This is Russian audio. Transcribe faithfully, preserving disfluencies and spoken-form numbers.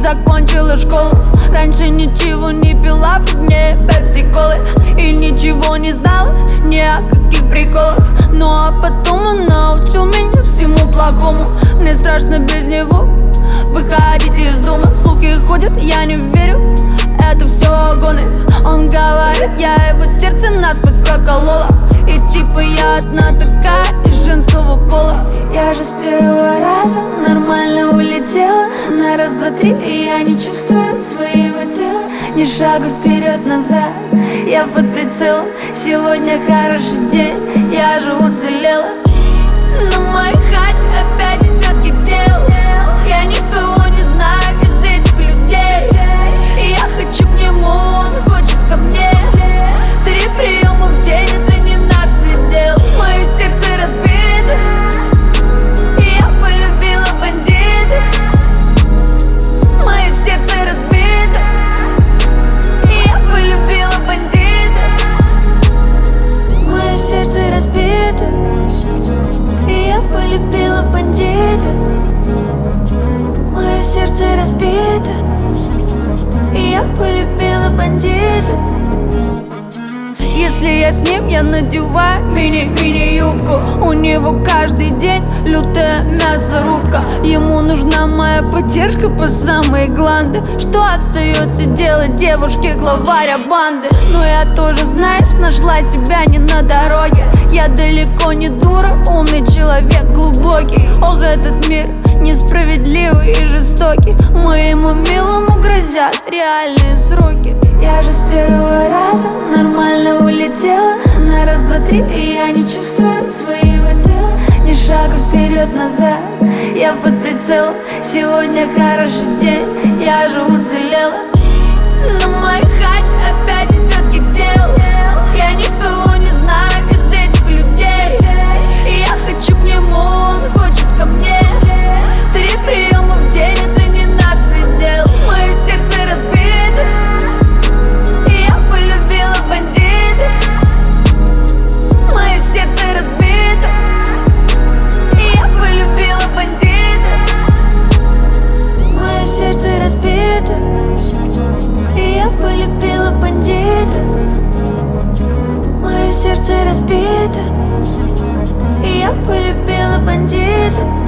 закончила школу. Раньше ничего не пила, в дне пепси-колы. И ничего не знала, ни о каких приколах. Ну а потом он научил меня всему плохому. Мне страшно без него выходить из дома. Слухи ходят, я не верю, это все гоны. Он говорит, я его сердце насквозь проколола. И типа я одна такая из женского пола. Я же с первого раза нормально улетела. На раз, два, три, и я не чувствую своего тела. Ни шагу вперед-назад, я под прицелом. Сегодня хороший день, я же уцелела. На моей хате опять десятки тел. Я никого не знаю из этих людей. И я хочу к нему, он хочет ко мне. Три приема в день, это не наш предел. Мое сердце разбито, и я полюбила бандита. Мое сердце разбито, и я полюбила бандита. Мое сердце разбито, и я полюбила бандита. Мое сердце разбито, и я полюбила бандита. Если я с ним, я надеваю мини-мини-юбку. У него каждый день лютая мясорубка. Ему нужна моя поддержка по самые гланды. Что остается делать девушке главаря банды? Но я тоже, знаешь, нашла себя не на дороге. Я далеко не дура, умный человек глубокий. Ох, этот мир несправедливый и жестокий. Моему милому грозят реальные сроки. Я же с первого раза нормально улетела. На раз, два, три, и я не чувствую своего тела. Ни шага вперед-назад, я под прицелом. Сегодня хороший день, я же уцелела. На моей хате опять десятки тел. Я никого не знаю из этих людей. И я хочу к нему, он хочет ко мне. Три приема в день, это не наш предел. Мое сердце разбито, и я полюбила бандита. Мое сердце разбито, и я полюбила бандита. Мое сердце разбито, и я полюбила бандита. Мое сердце разбито, и я полюбила бандита.